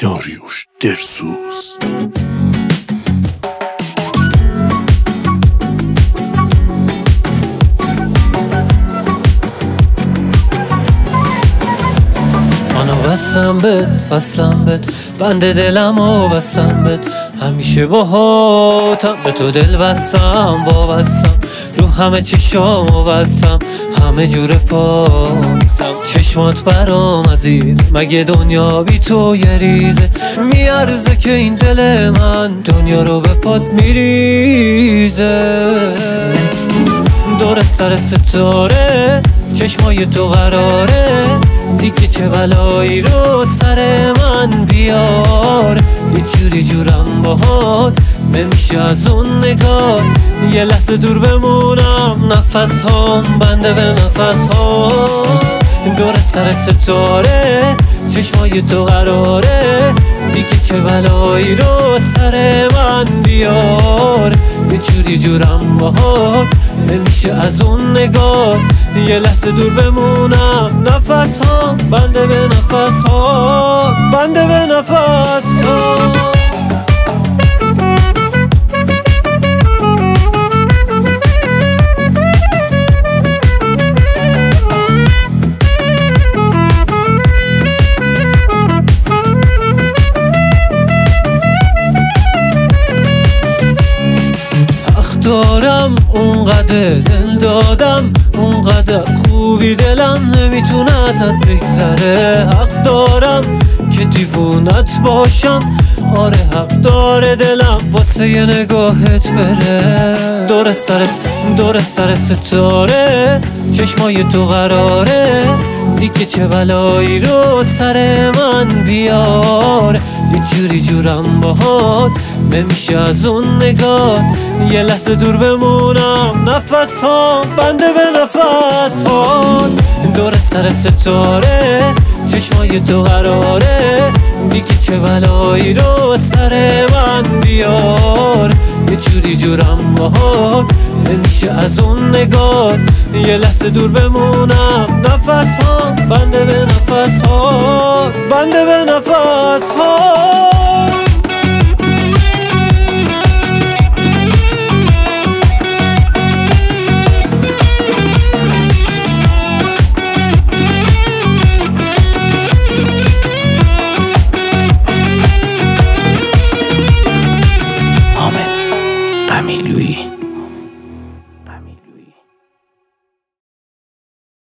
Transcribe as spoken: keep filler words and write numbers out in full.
داریوش درسوز. منو بستم بد بستم بد بند دلم و بستم بد همیشه باهاتم به تو دل بستم وابستم رو همه چشامو بستم همه جور پاتم چشمات برام عزیز مگه دنیا بی تو یه ریزه میارزه که این دل من دنیا رو به پات میریزه دور سر ستاره چشمای تو قراره دیگه چه بلایی رو سر من بیار یه جوری جورم باهات نمیشه از اون نگاه یه لحظه دور بمونم نفس هام بنده به نفس هام دور سر ستاره چشمای تو قراره دیگه چه بلایی رو سر من بیار یه جوری جورم باهات نمیشه از اون نگاه یه لحظه دور بمونم نفس ها بنده به نفس ها بنده به نفس ها دارم اونقدر دل دادم اونقدر خوبی دلم نمیتونه ازت بگذره حق دارم که دیوونت باشم آره حق داره دلم واسه یه نگاهت بره دور سر دور سر ستاره چشمای تو قراره دیگه چه بلایی رو سر من بیار یه جوری جورم باهات نمیشه از اون نگاه یه لحظه دور بمونم نفس ها بنده به نفس ها دور سر ستاره چشمای تو قراره دیگه چه بلایی رو سر من بیار یه جوری جورم باهات نمیشه از اون نگاه یه لحظه دور بمونم نفس ها بنده به نفس ها بنده به نفس ها